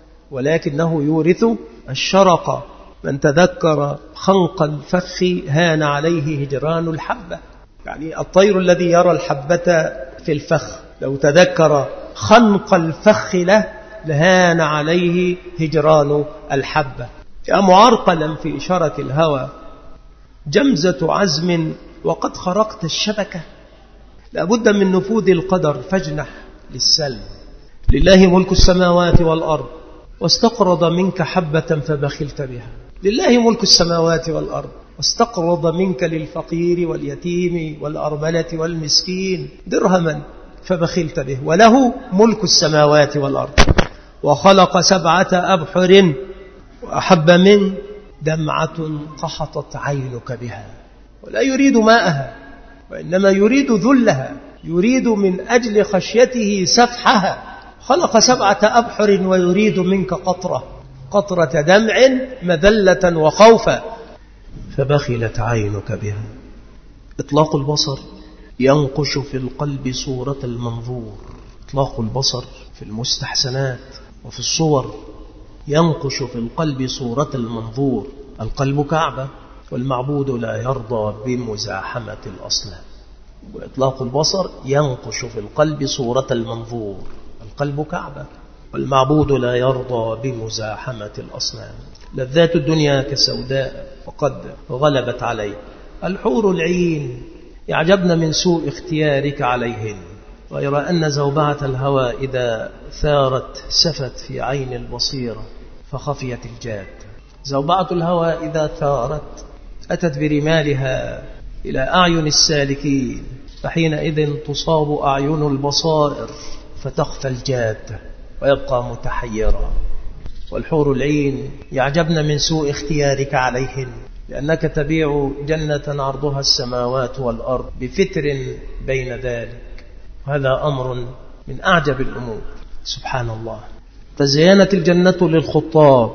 ولكنه يورث الشرق. من تذكر خنق الفخ هان عليه هجران الحبة. يعني الطير الذي يرى الحبة في الفخ لو تذكر خنق الفخ له لهان عليه هجران الحبة. يا معرقلا في شرك الهوى جمزة عزم وقد خرقت الشبكة. لابد من نفوذ القدر فاجنح للسلم. لله ملك السماوات والأرض واستقرض منك حبة فبخلت بها. لله ملك السماوات والأرض واستقرض منك للفقير واليتيم والأرملة والمسكين درهما فبخلت به. وله ملك السماوات والأرض وخلق سبعة أبحر وأحب من دمعة قحطت عينك بها. ولا يريد ماءها وإنما يريد ذلها، يريد من أجل خشيته سفحها. خلق سبعة أبحر ويريد منك قطرة قطرة دمع مذلة وخوفا فبخلت عينك بها. إطلاق البصر ينقش في القلب صورة المنظور. إطلاق البصر في المستحسنات وفي الصور ينقش في القلب صورة المنظور. القلب كعبة والمعبود لا يرضى بمزاحمة الأصنام. وإطلاق البصر ينقش في القلب صورة المنظور. القلب كعبة والمعبود لا يرضى بمزاحمة الأصنام. لذات الدنيا كسوداء وقد غلبت عليه. الحور العين يعجبن من سوء اختيارك عليهن، غير أن زوبعة الهوى إذا ثارت سفت في عين البصيرة فخفيت الجاد. زوبعة الهوى إذا ثارت أتت برمالها إلى أعين السالكين، فحينئذ تصاب أعين البصائر فتخفى الجاد ويبقى متحيرا. والحور العين يعجبن من سوء اختيارك عليهن، لأنك تبيع جنة عرضها السماوات والأرض بفتر بين ذلك. هذا أمر من أعجب الأمور. سبحان الله. تزينت الجنة للخطاب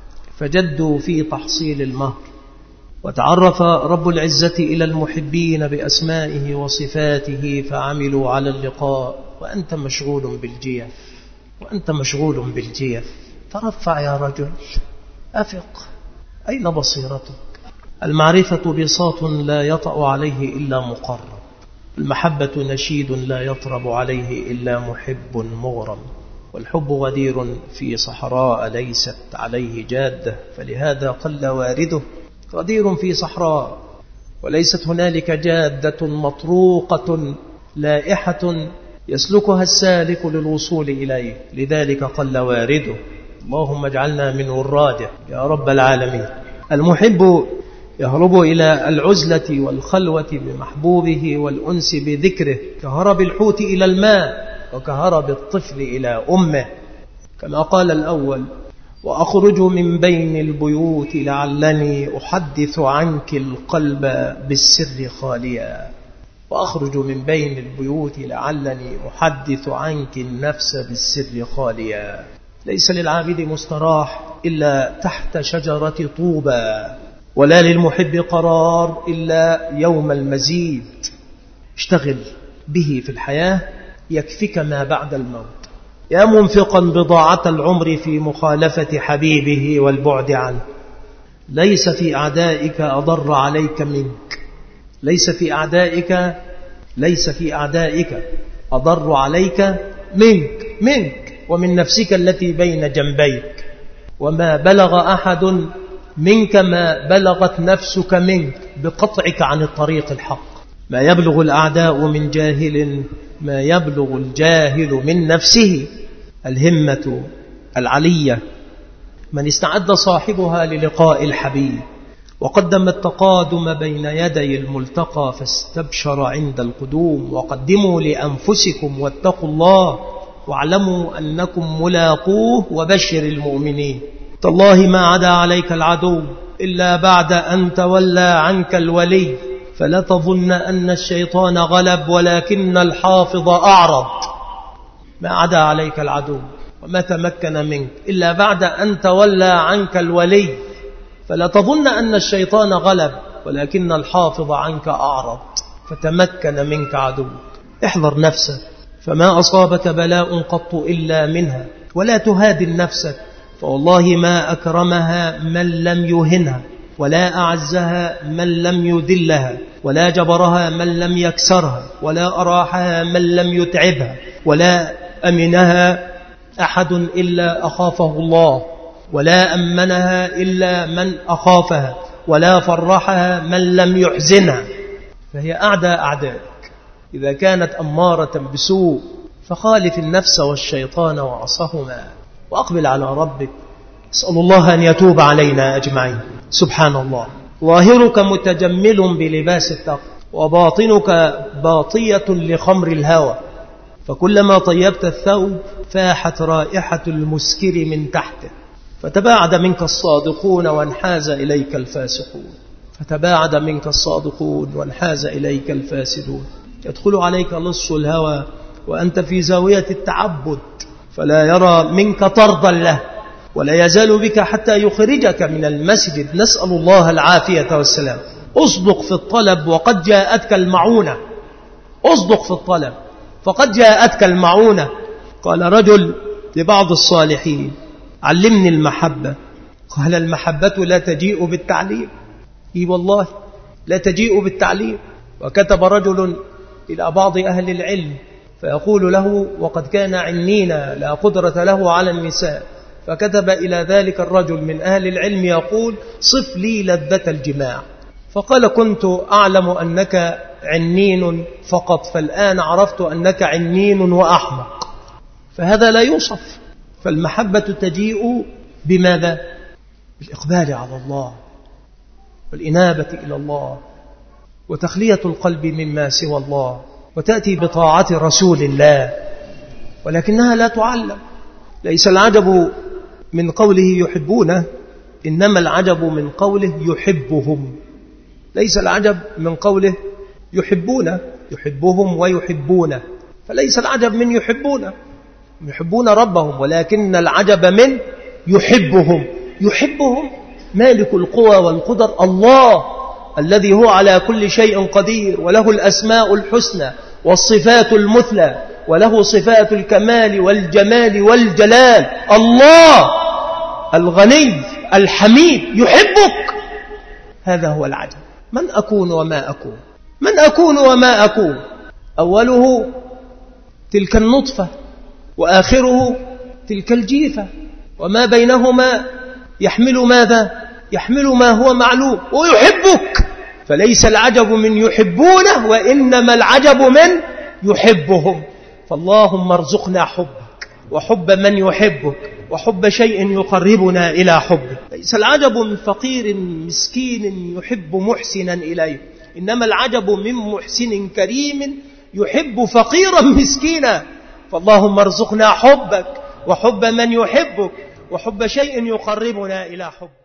فجدوا في تحصيل المهر، وتعرف رب العزة إلى المحبين بأسمائه وصفاته فعملوا على اللقاء، وأنت مشغول بالجيف وأنت مشغول بالجيف. ترفع يا رجل، أفق، أين بصيرتك؟ المعرفة بساط لا يطأ عليه إلا مقرب، المحبة نشيد لا يطرب عليه إلا محب مغرم، والحب غدير في صحراء ليست عليه جادة، فلهذا قل وارده. غدير في صحراء وليست هنالك جادة مطروقة لائحة يسلكها السالك للوصول إليه، لذلك قل وارده. اللهم اجعلنا من وراده يا رب العالمين. المحب يهرب إلى العزلة والخلوة بمحبوبه والأنس بذكره، كهرب الحوت إلى الماء وكهرب الطفل إلى أمه، كما قال الأول: وأخرج من بين البيوت لعلني أحدث عنك القلب بالسر خاليا. وأخرج من بين البيوت لعلني أحدث عنك النفس بالسر خاليا. ليس للعابد مستراح إلا تحت شجرة طوبى، ولا للمحب قرار إلا يوم المزيد. اشتغل به في الحياة يكفك ما بعد الموت. يا منفقا بضاعة العمر في مخالفة حبيبه والبعد عنه، ليس في أعدائك أضر عليك منك، ليس في أعدائك ليس في أعدائك أضر عليك منك منك ومن نفسك التي بين جنبيك، وما بلغ أحد منك ما بلغت نفسك منك بقطعك عن الطريق الحق. ما يبلغ الأعداء من جاهل ما يبلغ الجاهل من نفسه. الهمة العلية من استعد صاحبها للقاء الحبيب وقدم التقادم بين يدي الملتقى فاستبشر عند القدوم. وقدموا لأنفسكم واتقوا الله واعلموا أنكم ملاقوه وبشر المؤمنين. تالله ما عدا عليك العدو إلا بعد أن تولى عنك الولي، فلا تظن أن الشيطان غلب ولكن الحافظ أعرض. ما عدا عليك العدو وما تمكن منك إلا بعد أن تولى عنك الولي، فلا تظن أن الشيطان غلب ولكن الحافظ عنك أعرض فتمكن منك عدو. احذر نفسك فما أصابك بلاء قط إلا منها، ولا تهادن نفسك فوالله ما أكرمها من لم يهنها، ولا أعزها من لم يذلها، ولا جبرها من لم يكسرها، ولا أراحها من لم يتعبها، ولا أمنها أحد إلا أخافه الله، ولا أمنها إلا من أخافها، ولا فرحها من لم يحزنها. فهي أعدى أعدائك. إذا كانت أمارة بسوء فخالف النفس والشيطان وعصهما وأقبل على ربك. اسأل الله أن يتوب علينا أجمعين. سبحان الله، ظاهرك متجمل بلباس التقوى وباطنك باطية لخمر الهوى، فكلما طيبت الثوب فاحت رائحة المسكر من تحته، فتباعد منك الصادقون وانحاز إليك الفاسقون، فتباعد منك الصادقون وانحاز إليك الفاسدون. يدخل عليك لص الهوى وأنت في زاوية التعبد، فلا يرى منك طردا له، ولا يزال بك حتى يخرجك من المسجد. نسأل الله العافية والسلام. أصدق في الطلب وقد جاءتك المعونة، أصدق في الطلب فقد جاءتك المعونة. قال رجل لبعض الصالحين: علمني المحبة. قال: المحبة لا تجيء بالتعليم. إي والله لا تجيء بالتعليم. وكتب رجل إلى بعض أهل العلم فيقول له: وقد كان عنينا لا قدرة له على النساء، فكتب إلى ذلك الرجل من أهل العلم يقول: صف لي لذة الجماع. فقال: كنت أعلم أنك عنين فقط، فالآن عرفت أنك عنين وأحمق. فهذا لا يوصف. فالمحبة تجيء بماذا؟ بالإقبال على الله والإنابة إلى الله وتخلية القلب مما سوى الله، وتأتي بطاعة رسول الله، ولكنها لا تعلم. ليس العجب من قوله يحبونه، إنما العجب من قوله يحبهم. ليس العجب من قوله يحبونه، يحبهم ويحبونه، فليس العجب من يحبونه، يحبون ربهم، ولكن العجب من يحبهم. يحبهم مالك القوى والقدر، الله الذي هو على كل شيء قدير، وله الأسماء الحسنى والصفات المثلى، وله صفات الكمال والجمال والجلال. الله الغني الحميد يحبك. هذا هو العجب. من أكون وما أكون، من أكون وما أكون. أوله تلك النطفة، وآخره تلك الجيفة، وما بينهما يحمل ماذا؟ يحمل ما هو معلوم. ويحبك، فليس العجب من يحبونه، وإنما العجب من يحبهم. فاللهم ارزقنا حبك وحب من يحبك وحب شيء يقربنا إلى حبك. ليس العجب من فقير مسكين يحب محسنا إليه، إنما العجب من محسن كريم يحب فقيرا مسكينا. فاللهم ارزقنا حبك وحب من يحبك وحب شيء يقربنا إلى حبك.